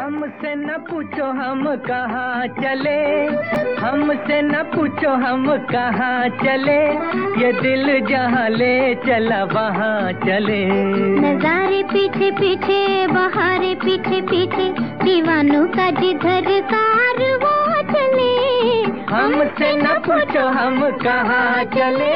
हमसे न पूछो हम कहाँ चले, हमसे न पूछो हम कहाँ चले, ये दिल जहाँ ले चला वहाँ चले। नजारे पीछे पीछे, बहारे पीछे पीछे, दीवानों का जिधर कारवां चले। हमसे न पूछो हम कहाँ चले।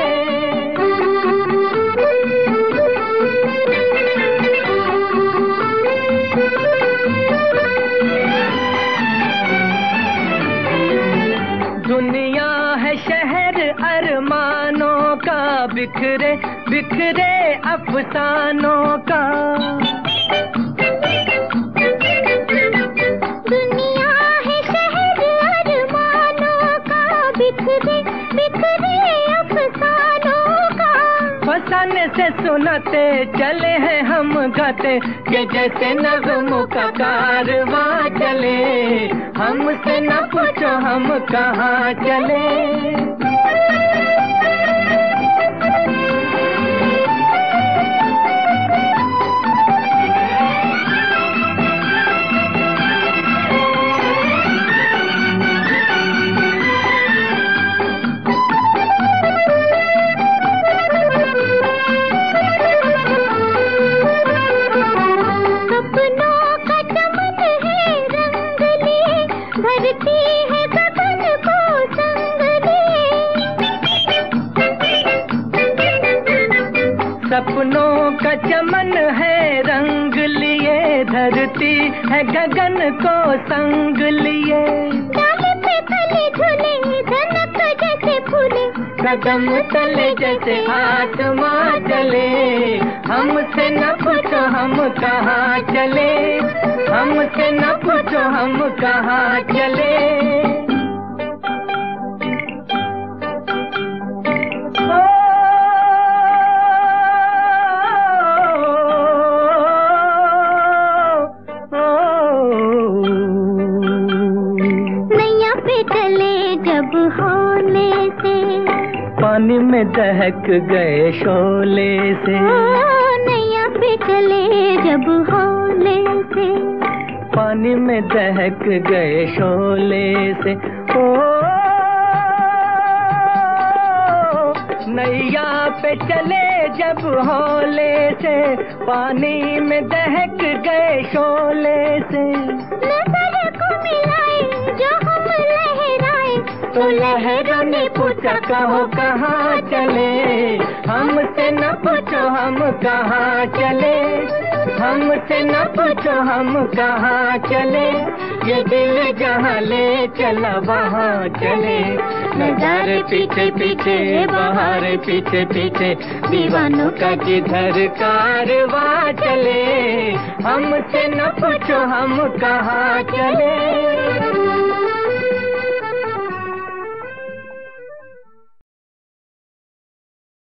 दुनिया है शहर अरमानों का, बिखरे बिखरे अफसानों का। दुनिया है शहर अरमानों का, बिखरे बिखरे अफसानों का। फसाने से सुनाते चले हैं हम गाते, कि जैसे नगमों का कारवां चले। हमसे न पूछो हम कहाँ चले। सपनों का चमन है रंग लिए, धरती है गगन को संग लिए। डाले पे तले झूले, धनक जैसे फूले, कदम तले जैसे आसमां चले। हमसे न पूछो हम कहाँ चले, हमसे न पूछो हम कहाँ चले। जब होले से पानी में दहक गए शोले से। नैया पे चले जब होले से पानी में दहक गए शोले से। ओ नैया पे चले जब होले से, पानी में दहक गए शोले से। नजर को मिलाए जो हम लहराए, तो लहरों ने पूछा कहो कहाँ चले। हमसे न पूछो हम कहाँ चले, हमसे न पूछो हम कहाँ चले, ये दिल जहाँ ले चला वहाँ चले। नजारे पीछे पीछे, बहारे पीछे पीछे, दीवानों का जिधर कारवां चले। हमसे न पूछो हम कहाँ चले।